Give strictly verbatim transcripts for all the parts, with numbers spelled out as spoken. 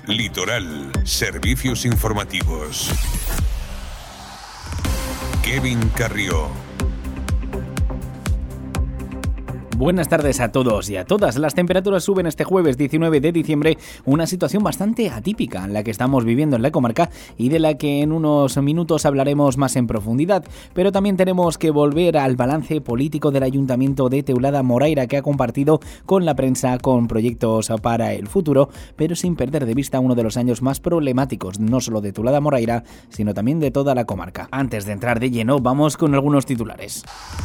Litoral, servicios informativos. Kevin Carrió. Buenas tardes a todos y a todas. Las temperaturas suben este jueves diecinueve de diciembre, una situación bastante atípica en la que estamos viviendo en la comarca y de la que en unos minutos hablaremos más en profundidad. Pero también tenemos que volver al balance político del Ayuntamiento de Teulada Moraira, que ha compartido con la prensa con proyectos para el futuro, pero sin perder de vista uno de los años más problemáticos, no solo de Teulada Moraira, sino también de toda la comarca. Antes de entrar de lleno, vamos con algunos titulares.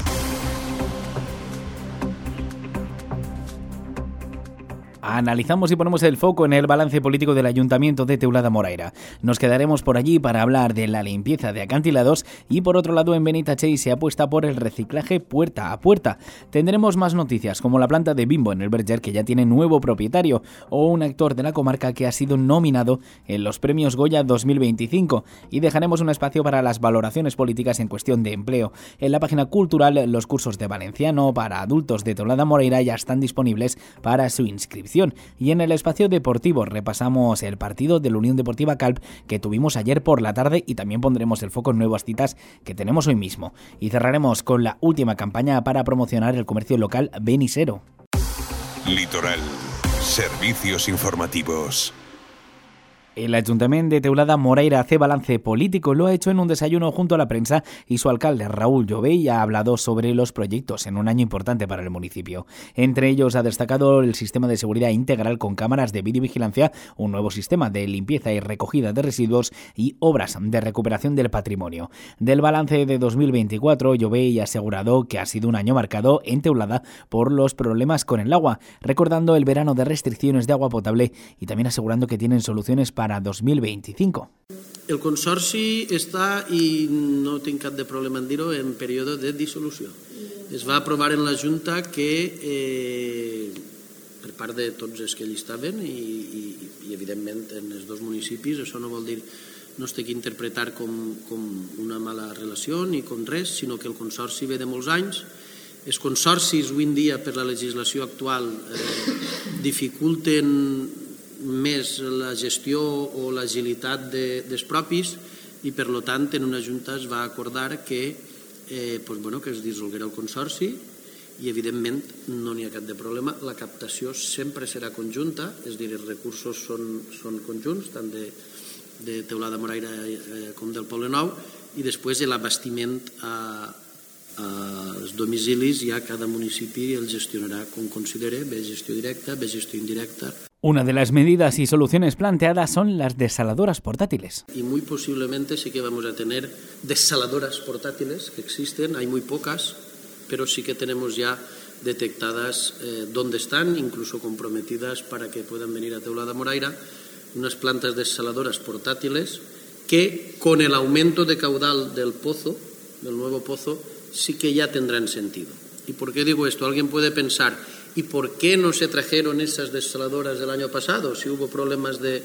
Analizamos y ponemos el foco en el balance político del Ayuntamiento de Teulada Moraira. Nos quedaremos por allí para hablar de la limpieza de acantilados y por otro lado en Benitachell se apuesta por el reciclaje puerta a puerta. Tendremos más noticias como la planta de Bimbo en el Berger, que ya tiene nuevo propietario, o un actor de la comarca que ha sido nominado en los premios Goya dos mil veinticinco, y dejaremos un espacio para las valoraciones políticas en cuestión de empleo. En la página cultural, los cursos de valenciano para adultos de Teulada Moraira ya están disponibles para su inscripción. Y en el espacio deportivo repasamos el partido de la Unión Deportiva Calp que tuvimos ayer por la tarde y también pondremos el foco en nuevas citas que tenemos hoy mismo. Y cerraremos con la última campaña para promocionar el comercio local Benisero. Litoral, servicios informativos. El Ayuntamiento de Teulada Moraira hace balance político, lo ha hecho en un desayuno junto a la prensa y su alcalde Raúl Llobell ha hablado sobre los proyectos en un año importante para el municipio. Entre ellos ha destacado el sistema de seguridad integral con cámaras de videovigilancia, un nuevo sistema de limpieza y recogida de residuos y obras de recuperación del patrimonio. Del balance de dos mil veinticuatro, Llobell ha asegurado que ha sido un año marcado en Teulada por los problemas con el agua, recordando el verano de restricciones de agua potable y también asegurando que tienen soluciones para para dos mil veinticinco. El Consorci està, i no tinc cap de problema en dir-ho, en període de dissolució. Es va aprovar en la Junta que, eh, per part de tots els que hi estaven, i, i, i evidentment en els dos municipis, això no vol dir, no es té que interpretar com, com una mala relació ni com res, sinó que el Consorci ve de molts anys. Els consorcis avui en dia, per la legislació actual, eh, dificulten més la gestió o l'agilitat de, dels propis i per tant en una junta es va acordar que, eh, pues bueno, que es dissolguera el consorci i evidentment no n'hi ha cap de problema, la captació sempre serà conjunta, és a dir, els recursos són, són conjunts tant de, de Teulada Moraira eh, com del Poble Nou i després l'abastiment a, als domicilis ja cada municipi el gestionarà com considere, bé gestió directa, bé gestió indirecta. Una de las medidas y soluciones planteadas son las desaladoras portátiles. Y muy posiblemente sí que vamos a tener desaladoras portátiles que existen, hay muy pocas, pero sí que tenemos ya detectadas eh, dónde están, incluso comprometidas para que puedan venir a Teulada Moraira, unas plantas desaladoras portátiles que con el aumento de caudal del pozo, del nuevo pozo, sí que ya tendrán sentido. ¿Y por qué digo esto? Alguien puede pensar, ¿y por qué no se trajeron esas desaladoras del año pasado si hubo problemas de,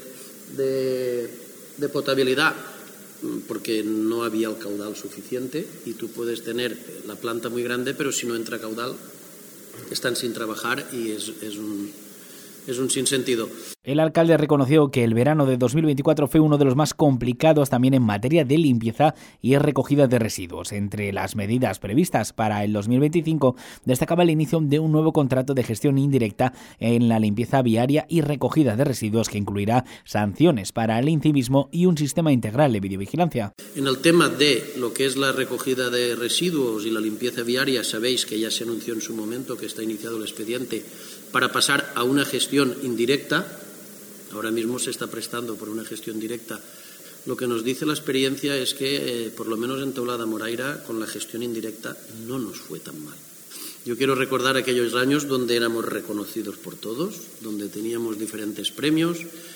de, de potabilidad? Porque no había el caudal suficiente y tú puedes tener la planta muy grande, pero si no entra caudal, están sin trabajar y es, es un... es un sinsentido. El alcalde reconoció que el verano de dos mil veinticuatro fue uno de los más complicados también en materia de limpieza y recogida de residuos. Entre las medidas previstas para el dos mil veinticinco destacaba el inicio de un nuevo contrato de gestión indirecta en la limpieza viaria y recogida de residuos que incluirá sanciones para el incivismo y un sistema integral de videovigilancia. En el tema de lo que es la recogida de residuos y la limpieza viaria, sabéis que ya se anunció en su momento que está iniciado el expediente para pasar a una gestión indirecta. Ahora mismo se está prestando por una gestión directa. Lo que nos dice la experiencia es que, eh, por lo menos en Teulada Moraira, con la gestión indirecta no nos fue tan mal. Yo quiero recordar aquellos años donde éramos reconocidos por todos, donde teníamos diferentes premios,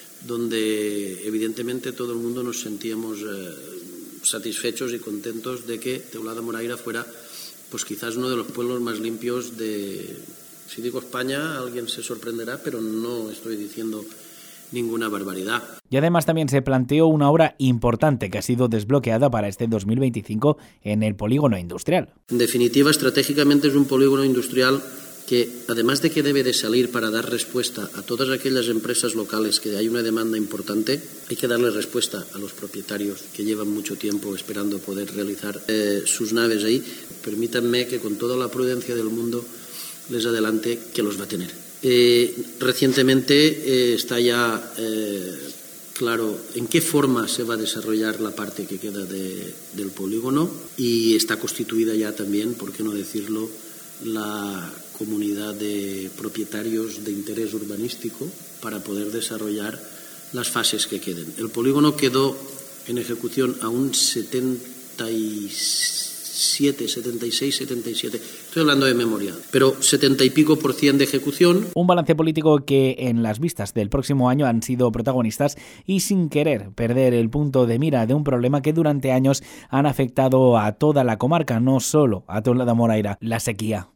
donde evidentemente todo el mundo nos sentíamos eh, satisfechos y contentos de que Teulada Moraira fuera, pues quizás uno de los pueblos más limpios de... Si digo España, alguien se sorprenderá, pero no estoy diciendo ninguna barbaridad. Y además también se planteó una obra importante que ha sido desbloqueada para este dos mil veinticinco en el polígono industrial. En definitiva, estratégicamente es un polígono industrial que además de que debe de salir para dar respuesta a todas aquellas empresas locales que hay una demanda importante, hay que darle respuesta a los propietarios que llevan mucho tiempo esperando poder realizar eh, sus naves ahí. Permítanme que con toda la prudencia del mundo les adelante que los va a tener. Eh, recientemente eh, está ya eh, claro en qué forma se va a desarrollar la parte que queda de, del polígono, y está constituida ya también, por qué no decirlo, la comunidad de propietarios de interés urbanístico para poder desarrollar las fases que queden. El polígono quedó en ejecución a un setenta y siete, setenta y seis, setenta y siete, estoy hablando de memoria, pero setenta y pico por cien de ejecución. Un balance político que en las vistas del próximo año han sido protagonistas y sin querer perder el punto de mira de un problema que durante años han afectado a toda la comarca, no solo a Teulada Moraira, la sequía.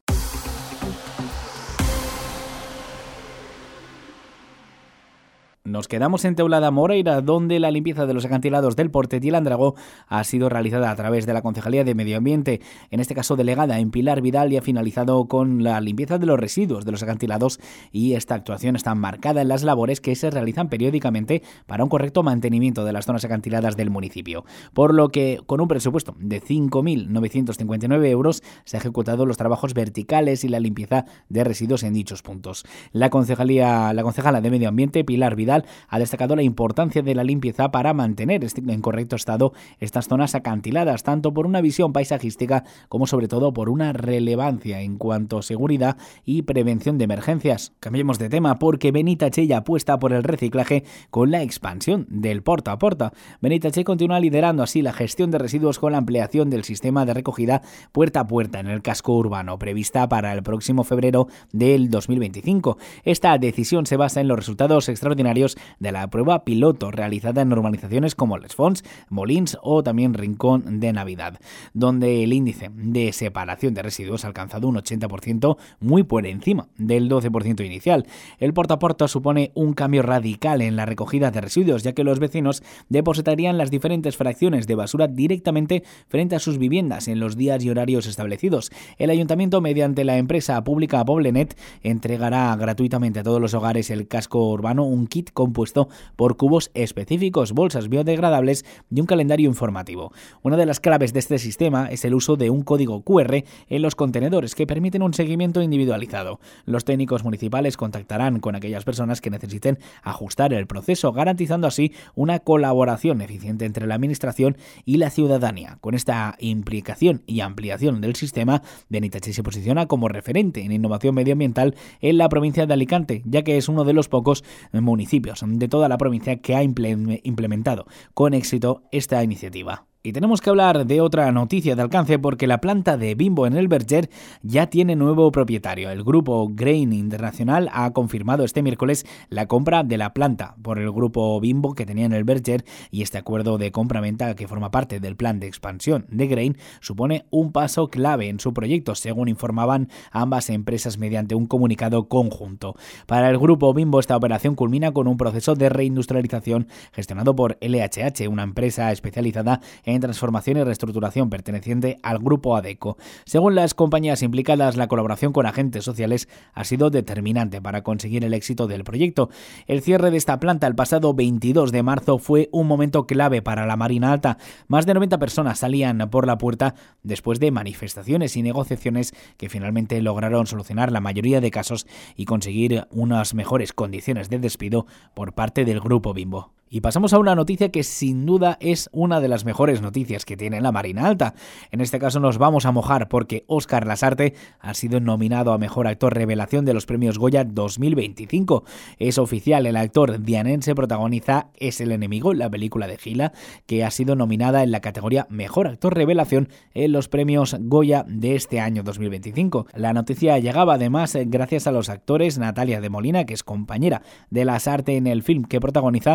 Nos quedamos en Teulada Moraira, donde la limpieza de los acantilados del Portet y el Andrago ha sido realizada a través de la Concejalía de Medio Ambiente, en este caso delegada en Pilar Vidal, y ha finalizado con la limpieza de los residuos de los acantilados, y esta actuación está marcada en las labores que se realizan periódicamente para un correcto mantenimiento de las zonas acantiladas del municipio, por lo que con un presupuesto de cinco mil novecientos cincuenta y nueve euros se han ejecutado los trabajos verticales y la limpieza de residuos en dichos puntos. La Concejalía, la concejala de Medio Ambiente, Pilar Vidal, ha destacado la importancia de la limpieza para mantener en correcto estado estas zonas acantiladas, tanto por una visión paisajística como sobre todo por una relevancia en cuanto a seguridad y prevención de emergencias. Cambiemos de tema porque Benitatxell apuesta por el reciclaje con la expansión del porta a porta. Benitatxell continúa liderando así la gestión de residuos con la ampliación del sistema de recogida puerta a puerta en el casco urbano, prevista para el próximo febrero del dos mil veinticinco. Esta decisión se basa en los resultados extraordinarios de la prueba piloto realizada en urbanizaciones como Les Fonts, Molins o también Rincón de Navidad, donde el índice de separación de residuos ha alcanzado un ochenta por ciento, muy por encima del doce por ciento inicial. El porta a porta supone un cambio radical en la recogida de residuos, ya que los vecinos depositarían las diferentes fracciones de basura directamente frente a sus viviendas en los días y horarios establecidos. El ayuntamiento, mediante la empresa pública Poblenet, entregará gratuitamente a todos los hogares el casco urbano un kit compuesto por cubos específicos, bolsas biodegradables y un calendario informativo. Una de las claves de este sistema es el uso de un código cu erre en los contenedores que permiten un seguimiento individualizado. Los técnicos municipales contactarán con aquellas personas que necesiten ajustar el proceso, garantizando así una colaboración eficiente entre la administración y la ciudadanía. Con esta implicación y ampliación del sistema, Benitatxell se posiciona como referente en innovación medioambiental en la provincia de Alicante, ya que es uno de los pocos municipios de toda la provincia que ha implementado con éxito esta iniciativa. Y tenemos que hablar de otra noticia de alcance porque la planta de Bimbo en el Verger ya tiene nuevo propietario. El grupo Grain Internacional ha confirmado este miércoles la compra de la planta por el grupo Bimbo que tenía en el Verger, y este acuerdo de compra-venta, que forma parte del plan de expansión de Grain, supone un paso clave en su proyecto, según informaban ambas empresas mediante un comunicado conjunto. Para el grupo Bimbo, esta operación culmina con un proceso de reindustrialización gestionado por ele hache hache, una empresa especializada en transformación y reestructuración perteneciente al grupo Adecco. Según las compañías implicadas, la colaboración con agentes sociales ha sido determinante para conseguir el éxito del proyecto. El cierre de esta planta el pasado veintidós de marzo fue un momento clave para la Marina Alta. Más de noventa personas salían por la puerta después de manifestaciones y negociaciones que finalmente lograron solucionar la mayoría de casos y conseguir unas mejores condiciones de despido por parte del grupo Bimbo. Y pasamos a una noticia que sin duda es una de las mejores noticias que tiene la Marina Alta. En este caso nos vamos a mojar porque Óscar Lasarte ha sido nominado a Mejor Actor Revelación de los Premios Goya dos mil veinticinco. Es oficial, el actor dianense protagoniza Es el enemigo, la película de Gila, que ha sido nominada en la categoría Mejor Actor Revelación en los Premios Goya de este año dos mil veinticinco. La noticia llegaba además gracias a los actores Natalia de Molina, que es compañera de Lasarte en el film que protagoniza, y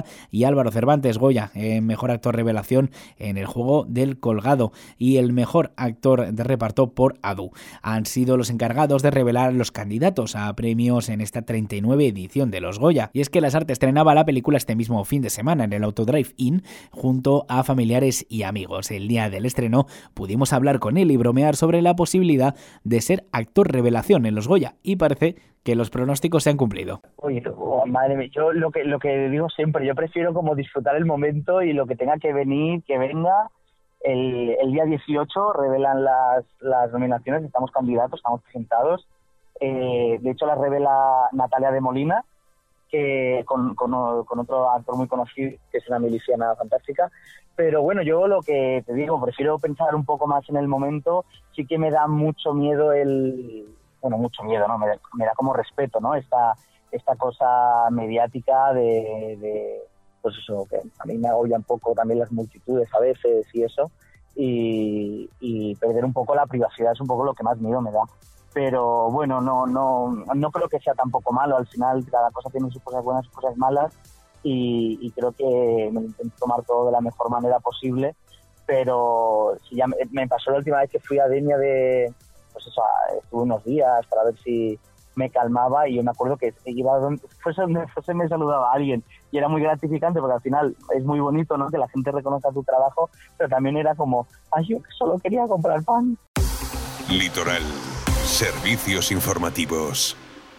y Álvaro Cervantes Goya, eh, mejor actor revelación en El juego del colgado y el mejor actor de reparto por Adu. Han sido los encargados de revelar los candidatos a premios en esta treinta y nueve edición de los Goya. Y es que Las Artes estrenaba la película este mismo fin de semana en el Autodrive Inn junto a familiares y amigos. El día del estreno pudimos hablar con él y bromear sobre la posibilidad de ser actor revelación en los Goya y parece que los pronósticos se han cumplido. Oye, oh, madre mía, yo lo que lo que digo siempre, yo prefiero como disfrutar el momento y lo que tenga que venir, que venga. El, el día dieciocho revelan las, las nominaciones, estamos candidatos, estamos presentados. Eh, de hecho, las revela Natalia de Molina, que con, con, con otro actor muy conocido, que es una miliciana fantástica. Pero bueno, yo lo que te digo, prefiero pensar un poco más en el momento. Sí que me da mucho miedo el... Bueno, mucho miedo, ¿no? Me da, me da como respeto, ¿no? Esta, esta cosa mediática de, de... Pues eso, que a mí me agobia un poco también las multitudes a veces y eso. Y, y perder un poco la privacidad es un poco lo que más miedo me da. Pero bueno, no no no creo que sea tampoco malo. Al final cada cosa tiene sus cosas buenas y sus cosas malas y, y creo que me intento tomar todo de la mejor manera posible. Pero si ya me, me pasó la última vez que fui a Denia de... Pues eso, estuve unos días para ver si me calmaba y yo me acuerdo que iba donde fuese, fuese me saludaba a alguien y era muy gratificante porque al final es muy bonito, ¿no? Que la gente reconozca tu trabajo, pero también era como, ay, yo solo quería comprar pan. Litoral. Servicios informativos.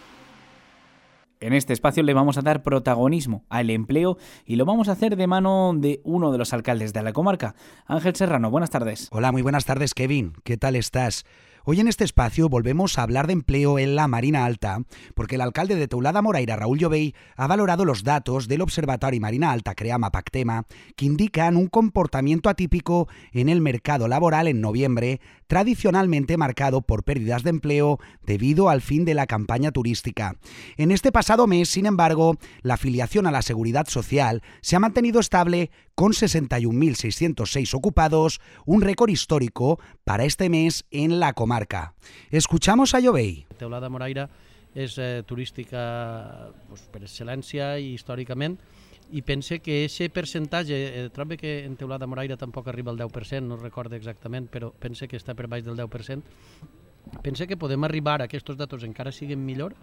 En este espacio le vamos a dar protagonismo al empleo y lo vamos a hacer de mano de uno de los alcaldes de la comarca, Ángel Serrano. Buenas tardes. Hola, muy buenas tardes, Kevin. ¿Qué tal estás? Hoy en este espacio volvemos a hablar de empleo en la Marina Alta, porque el alcalde de Teulada Moraira, Raúl Llobell, ha valorado los datos del Observatori Marina Alta Creama Pactema, que indican un comportamiento atípico en el mercado laboral en noviembre, tradicionalmente marcado por pérdidas de empleo debido al fin de la campaña turística. En este pasado mes, sin embargo, la afiliación a la Seguridad Social se ha mantenido estable con sesenta y un mil seiscientos seis ocupados, un récord histórico para este mes en la comarca. Escuchamos a Llobell. Teulada Moraira és eh, turística pues, per excel·lència i històricament, i pense que aquest percentatge, eh, trobo que en Teulada Moraira tampoc arriba al deu per cent, no recordo exactament, però pense que està per baix del deu per cent. Pense que podem arribar a que aquests datos encara siguin millor,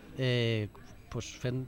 eh, pues fent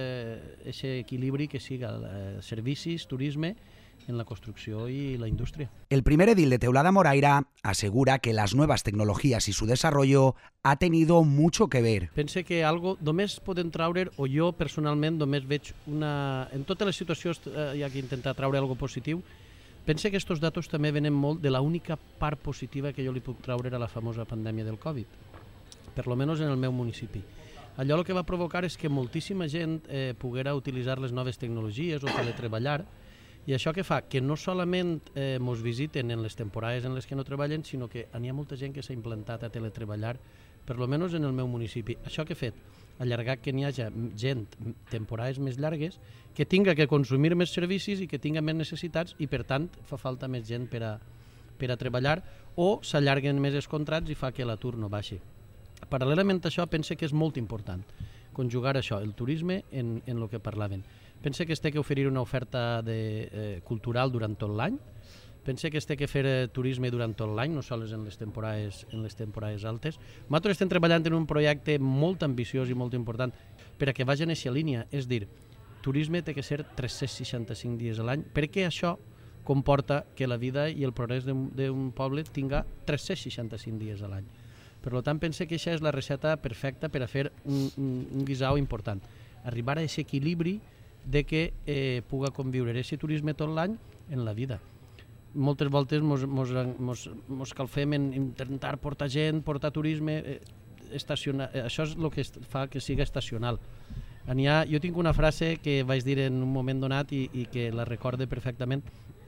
aquest eh, equilibri que siga eh, servicis, turisme, en la construcció i la indústria. El primer edil de Teulada Moraira asegura que las nuevas tecnologías y su desarrollo ha tenido mucho que ver. Pense que algo només podem traure, o jo personalment només veig una... En totes les situacions eh, hi ha que intentar traure algo positiu. Pense que aquests datos també venen molt de l'única part positiva que jo li puc traure a la famosa pandèmia del Covid, per lo menos en el meu municipi. Allò el que va provocar és que moltíssima gent eh, poguera utilitzar les noves tecnologies o teletreballar, i això que fa? Que no solament eh, mos visiten en les temporades en les que no treballen, sinó que n'hi ha molta gent que s'ha implantat a teletreballar, per lo menys en el meu municipi. Això que ha fet? Allargar que n'hi hagi gent temporades més llargues, que tinga que consumir més servicis i que tinga més necessitats i, per tant, fa falta més gent per a, per a treballar o s'allarguen més els contrats i fa que l'atur no baixi. Paral·lelament a això, pense que és molt important conjugar això, el turisme, en, en el que parlaven. Pense que es té que oferir una oferta de, eh, cultural durant tot l'any. Pense que es té que fer eh, turisme durant tot l'any, no sols en les temporades, en les temporades altes. Nosaltres estem treballant en un projecte molt ambiciós i molt important per a que vagi en aquesta línia. És dir, turisme té que ser tres-cents seixanta-cinc dies a l'any, perquè això comporta que la vida i el progrés d'un poble tinga tres-cents seixanta-cinc dies a l'any. Per tant, pense que aquesta és la recepta perfecta per a fer un, un, un guisau important. Arribar a aquest equilibri de que eh, puga conviure aquest turisme tot l'any en la vida. Moltes voltes mos, mos, mos, mos calfem en intentar portar gent, portar turisme, eh, estacionar. Això és el que fa que siga estacional. Ha, jo tinc una frase que vaig dir en un moment donat i, i que la recorde perfectament.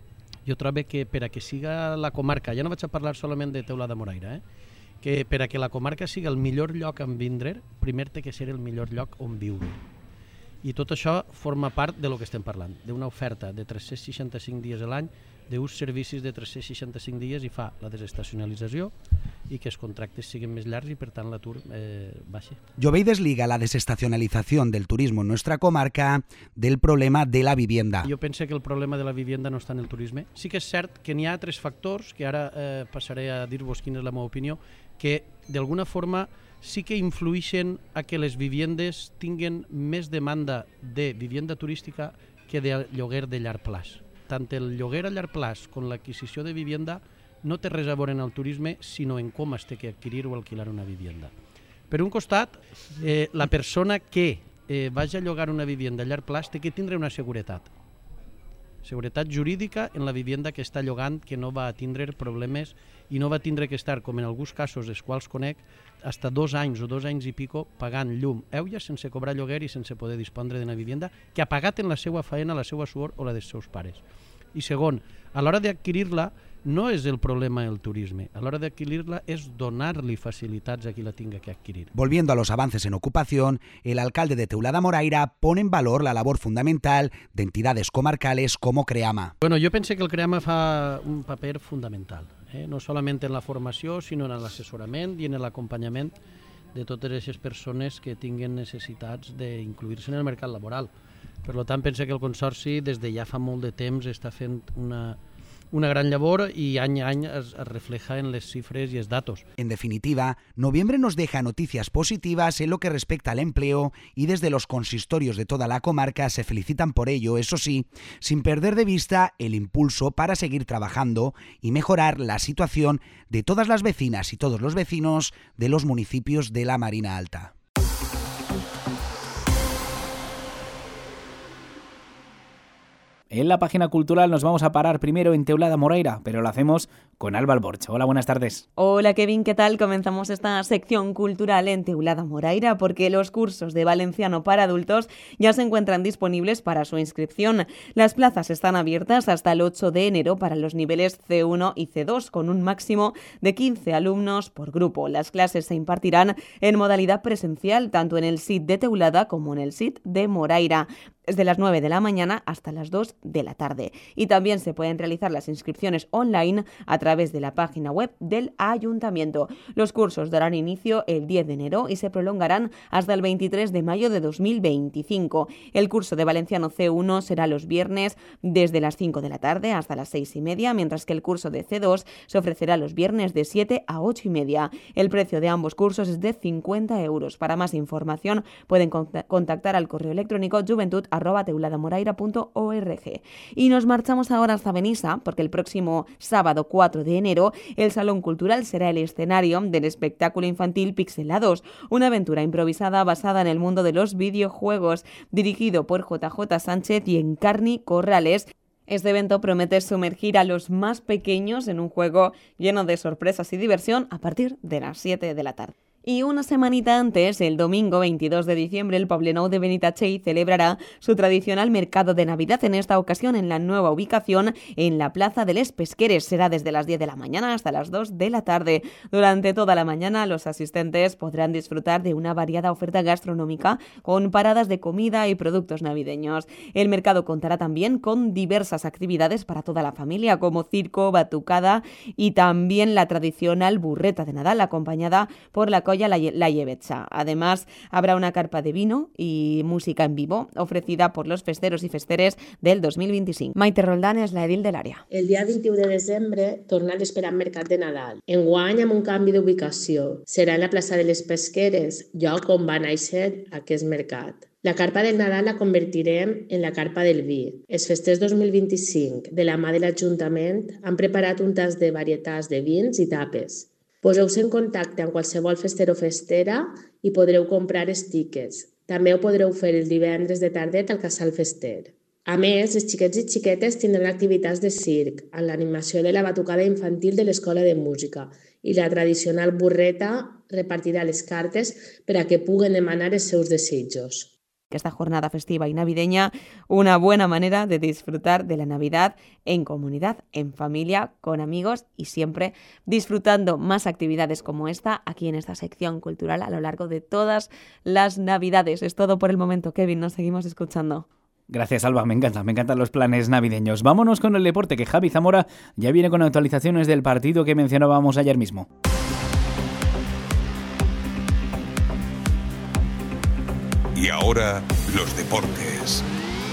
Jo trobo que per a que siga la comarca, ja no vaig a parlar solament de Teulada Moraira, eh? que per a que la comarca siga el millor lloc on vindre, primer té que ser el millor lloc on viure. I tot això forma part de lo que estem parlant, d'una oferta de tres-cents seixanta-cinc dies a l'any, d'uns servicis de tres-cents seixanta-cinc dies i fa la desestacionalització i que els contractes siguin més llargs i per tant l'atur eh, baixi. Jovey desliga la desestacionalización del turismo en nuestra comarca del problema de la vivienda. Jo penso que el problema de la vivienda no està en el turisme. Sí que és cert que n'hi ha tres factors, que ara eh, passaré a dir-vos quina és la meva opinió, que d'alguna forma sí que influeixen a que les viviendes tinguen més demanda de vivienda turística que de lloguer de llarg plaç. Tant el lloguer a llarg plaç com l'adquisició de vivienda no té res a veure en el turisme, sinó en com es té que adquirir o alquilar una vivienda. Per un costat, eh, la persona que eh, vagi a llogar una vivienda a llarg plaç té que tindre una seguretat. Seguretat jurídica en la vivienda que està llogant, que no va tindre problemes i no va tindre que estar, com en alguns casos els quals conec, hasta dos anys o dos anys i pico pagant llum, euia, sense cobrar lloguer i sense poder dispondre d'una vivienda que ha pagat en la seva faena, la seva suor o la dels seus pares. I segon, a l'hora d'adquirir-la no és el problema el turisme, a l'hora d'adquirir-la és donar-li facilitats a qui la tinga que adquirir. Volviendo a los avances en ocupación, el alcalde de Teulada Moraira pone en valor la labor fundamental de entidades comarcales como CREAMA. Bueno, jo penso que el CREAMA fa un paper fundamental, eh? no solament en la formació, sinó en l'assessorament i en l'acompanyament de totes aquestes persones que tinguen necessitats d'incluir-se en el mercat laboral. Per tant, penso que el Consorci des de ja fa molt de temps està fent una, una gran labor y año a año es, es refleja en las cifras y los datos. En definitiva, noviembre nos deja noticias positivas en lo que respecta al empleo y desde los consistorios de toda la comarca se felicitan por ello, eso sí, sin perder de vista el impulso para seguir trabajando y mejorar la situación de todas las vecinas y todos los vecinos de los municipios de la Marina Alta. En la página cultural nos vamos a parar primero en Teulada Moraira, pero lo hacemos con Alba Alborch. Hola, buenas tardes. Hola Kevin, ¿qué tal? Comenzamos esta sección cultural en Teulada Moraira porque los cursos de valenciano para adultos ya se encuentran disponibles para su inscripción. Las plazas están abiertas hasta el ocho de enero para los niveles ce uno y ce dos, con un máximo de quince alumnos por grupo. Las clases se impartirán en modalidad presencial, tanto en el S I T de Teulada como en el S I T de Moraira, desde las nueve de la mañana hasta las dos de la tarde. Y también se pueden realizar las inscripciones online a través de la página web del Ayuntamiento. Los cursos darán inicio el diez de enero y se prolongarán hasta el veintitrés de mayo de dos mil veinticinco. El curso de valenciano ce uno será los viernes desde las cinco de la tarde hasta las seis y media, mientras que el curso de ce dos se ofrecerá los viernes de siete a ocho y media. El precio de ambos cursos es de cincuenta euros. Para más información pueden contactar al correo electrónico juventud arroba teuladamoraira punto org. Y nos marchamos ahora hasta Benissa, porque el próximo sábado cuatro de enero el Salón Cultural será el escenario del espectáculo infantil Pixelados, una aventura improvisada basada en el mundo de los videojuegos, dirigido por jota jota Sánchez y Encarni Corrales. Este evento promete sumergir a los más pequeños en un juego lleno de sorpresas y diversión a partir de las siete de la tarde. Y una semanita antes, el domingo veintidós de diciembre, el Poblenou de Benitatxell celebrará su tradicional mercado de Navidad, en esta ocasión en la nueva ubicación en la Plaza de les Pesqueres. Será desde las diez de la mañana hasta las dos de la tarde. Durante toda la mañana los asistentes podrán disfrutar de una variada oferta gastronómica con paradas de comida y productos navideños. El mercado contará también con diversas actividades para toda la familia, como circo, batucada y también la tradicional burreta de Nadal, acompañada por la La, la Llevetza. Además, habrá una carpa de vino y música en vivo ofrecida por los festeros y festeres del dos mil veinticinc. Maite Roldán és la edil de l'àrea. El dia vint-i-u de desembre torna l'esperat mercat de Nadal. Enguany amb un canvi d'ubicació. Serà en la plaça de les Pesqueres, lloc on va néixer aquest mercat. La carpa del Nadal la convertirem en la carpa del vi. Els festers dos mil vint-i-cinc, de la mà de l'Ajuntament, han preparat un tas de varietats de vins i tapes. Poseu-se en contacte amb qualsevol fester o festera i podreu comprar els tiquets. També ho podreu fer el divendres de tardet al Casal Fester. A més, els xiquets i xiquetes tindran activitats de circ, amb l'animació de la batucada infantil de l'Escola de Música i la tradicional burreta repartirà les cartes per a que puguen demanar els seus desitjos. que esta jornada festiva y navideña, una buena manera de disfrutar de la Navidad en comunidad, en familia, con amigos y siempre disfrutando más actividades como esta aquí en esta sección cultural a lo largo de todas las Navidades. Es todo por el momento, Kevin, nos seguimos escuchando. Gracias, Alba, me encanta, me encantan los planes navideños. Vámonos con el deporte, que Javi Zamora ya viene con actualizaciones del partido que mencionábamos ayer mismo. Y ahora, los deportes.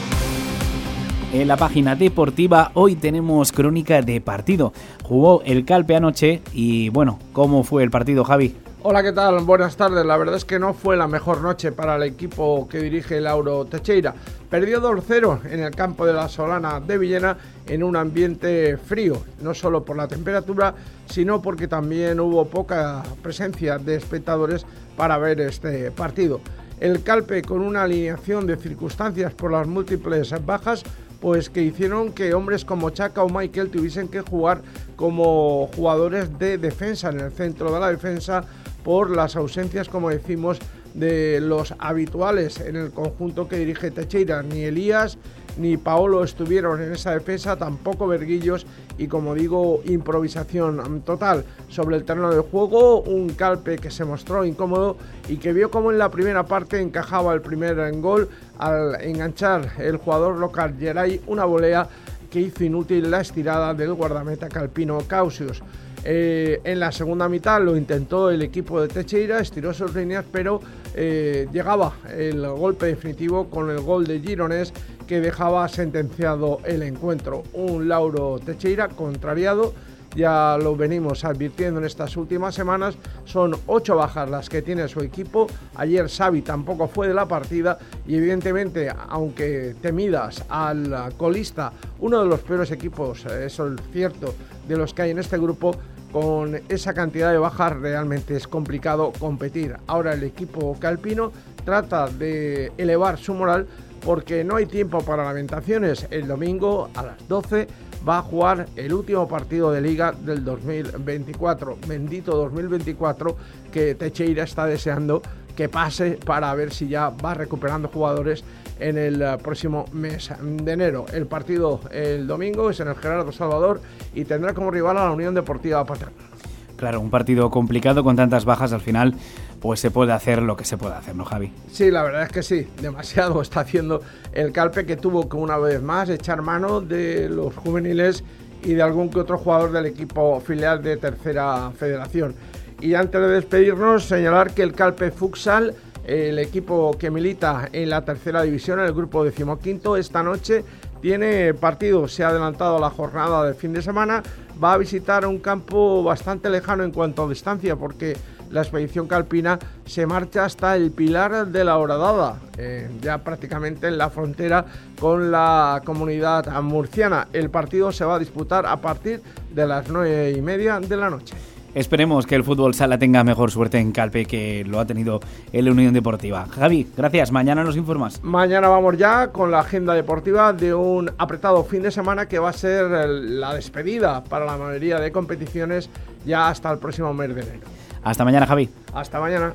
En la página deportiva hoy tenemos crónica de partido. Jugó el Calpe anoche y bueno, ¿cómo fue el partido, Javi? Hola, ¿qué tal? Buenas tardes. La verdad es que no fue la mejor noche para el equipo que dirige Lauro Teixeira. Perdió dos cero en el campo de la Solana de Villena en un ambiente frío, no solo por la temperatura, sino porque también hubo poca presencia de espectadores para ver este partido. El Calpe, con una alineación de circunstancias por las múltiples bajas, pues que hicieron que hombres como Chaka o Michael tuviesen que jugar como jugadores de defensa en el centro de la defensa por las ausencias, como decimos, de los habituales en el conjunto que dirige Teixeira. Ni Elías ni Paolo estuvieron en esa defensa, tampoco Berguillos, y como digo, improvisación total sobre el terreno de juego. Un Calpe que se mostró incómodo y que vio como en la primera parte encajaba el primer gol al enganchar el jugador local Geray una volea que hizo inútil la estirada del guardameta calpino Causius. Eh, en la segunda mitad lo intentó el equipo de Teixeira, estiró sus líneas, pero eh, llegaba el golpe definitivo con el gol de Gironès que dejaba sentenciado el encuentro. Un Lauro Teixeira contrariado, ya lo venimos advirtiendo en estas últimas semanas, son ocho bajas las que tiene su equipo. Ayer Xavi tampoco fue de la partida y evidentemente, aunque te midas al colista, uno de los peores equipos, eso es cierto, de los que hay en este grupo, con esa cantidad de bajas realmente es complicado competir. Ahora el equipo calpino trata de elevar su moral porque no hay tiempo para lamentaciones. El domingo a las doce va a jugar el último partido de Liga del dos mil veinticuatro. Bendito dos mil veinticuatro, que Teixeira está deseando que pase para ver si ya va recuperando jugadores en el próximo mes de enero. El partido el domingo es en el Gerardo Salvador y tendrá como rival a la Unión Deportiva Paterna. Claro, un partido complicado con tantas bajas, al final pues se puede hacer lo que se puede hacer, ¿no, Javi? Sí, la verdad es que sí, demasiado está haciendo el Calpe, que tuvo que una vez más echar mano de los juveniles y de algún que otro jugador del equipo filial de Tercera Federación. Y antes de despedirnos, señalar que el Calpe Futsal, el equipo que milita en la tercera división, en el grupo decimoquinto, esta noche tiene partido, se ha adelantado la jornada del fin de semana, va a visitar un campo bastante lejano en cuanto a distancia, porque la expedición calpina se marcha hasta el Pilar de la Horadada, eh, ya prácticamente en la frontera con la comunidad murciana. El partido se va a disputar a partir de las nueve y media de la noche. Esperemos que el fútbol sala tenga mejor suerte en Calpe que lo ha tenido en la Unión Deportiva. Javi, gracias. Mañana nos informas. Mañana vamos ya con la agenda deportiva de un apretado fin de semana que va a ser la despedida para la mayoría de competiciones ya hasta el próximo mes de enero. Hasta mañana, Javi. Hasta mañana.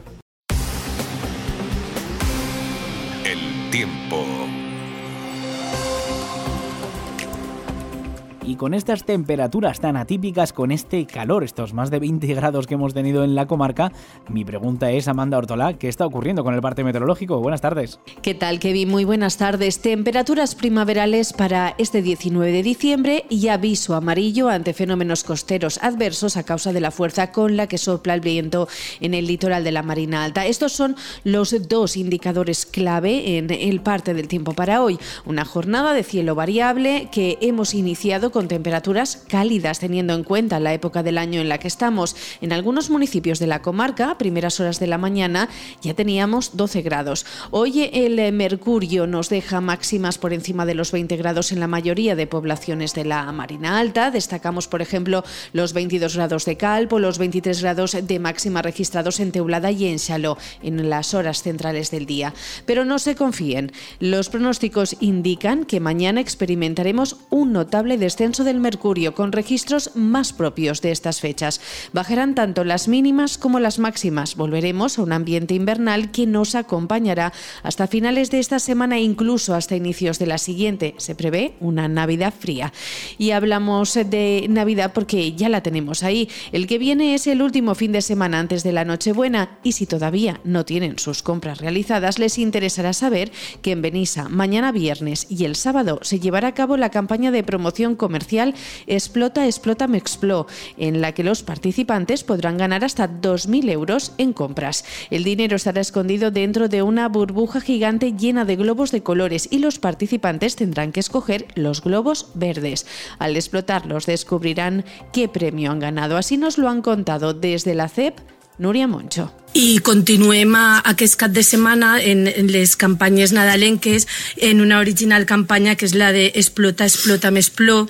El tiempo. Y con estas temperaturas tan atípicas, con este calor, estos más de veinte grados que hemos tenido en la comarca, mi pregunta es, Amanda Ortolá, ¿qué está ocurriendo con el parte meteorológico? Buenas tardes. ¿Qué tal, Kevin? Muy buenas tardes. Temperaturas primaverales para este diecinueve de diciembre y aviso amarillo ante fenómenos costeros adversos a causa de la fuerza con la que sopla el viento en el litoral de la Marina Alta. Estos son los dos indicadores clave en el parte del tiempo para hoy. Una jornada de cielo variable que hemos iniciado con temperaturas cálidas, teniendo en cuenta la época del año en la que estamos. En algunos municipios de la comarca, a primeras horas de la mañana, ya teníamos doce grados. Hoy el mercurio nos deja máximas por encima de los veinte grados en la mayoría de poblaciones de la Marina Alta. Destacamos, por ejemplo, los veintidós grados de Calpo, los veintitrés grados de máxima registrados en Teulada y en Xaló en las horas centrales del día. Pero no se confíen. Los pronósticos indican que mañana experimentaremos un notable descenso descenso del mercurio, con registros más propios de estas fechas. Bajarán tanto las mínimas como las máximas. Volveremos a un ambiente invernal que nos acompañará hasta finales de esta semana e incluso hasta inicios de la siguiente. Se prevé una Navidad fría. Y hablamos de Navidad porque ya la tenemos ahí. El que viene es el último fin de semana antes de la Nochebuena y si todavía no tienen sus compras realizadas, les interesará saber que en Benissa, mañana viernes y el sábado se llevará a cabo la campaña de promoción comercial Explota, Explota, Me Explo, en la que los participantes podrán ganar hasta dos mil euros en compras. El dinero estará escondido dentro de una burbuja gigante llena de globos de colores y los participantes tendrán que escoger los globos verdes. Al explotarlos descubrirán qué premio han ganado. Así nos lo han contado desde la C E P Núria Moncho. I continuem a aquest cap de setmana en, en les campanyes nadalenques en una original campanya que és la de Explota, Explota, M'Explo,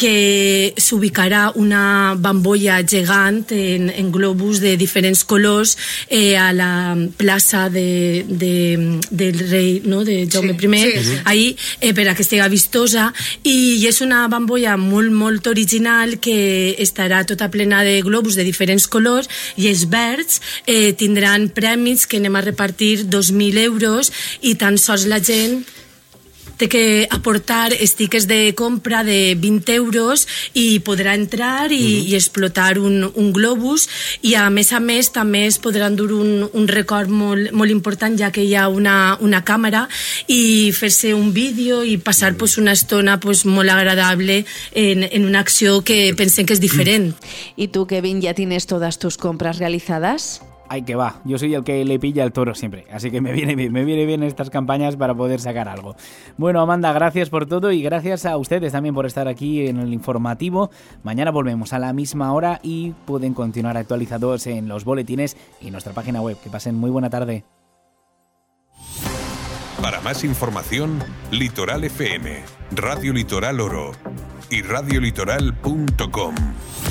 que s'ubicarà una bambolla gegant en, en globus de diferents colors eh, a la plaça de, de, del rei, no?, de Jaume sí, I, sí, sí. ahí, eh, per a que estigui vistosa, i és una bambolla molt, molt original que estarà tota plena de globus de diferents colors i els verds eh, tindran premis que anem a repartir dos mil euros i tan sols la gent té que aportar estiques de compra de vint euros i podrà entrar i, mm-hmm. i explotar un, un globus i a més a més també es podran dur un, un record molt, molt important ja que hi ha una, una càmera i fer-se un vídeo i passar pues, una estona pues, molt agradable en, en una acció que pensem que és diferent. ¿Y tú, Kevin, ya tienes todas tus compras realizadas? Ay, que va, yo soy el que le pilla el toro siempre, así que me viene bien, me viene bien estas campañas para poder sacar algo. Bueno, Amanda, gracias por todo y gracias a ustedes también por estar aquí en el informativo. Mañana volvemos a la misma hora y pueden continuar actualizados en los boletines y nuestra página web. Que pasen muy buena tarde. Para más información, Litoral F M, Radio Litoral Oro y radio litoral punto com.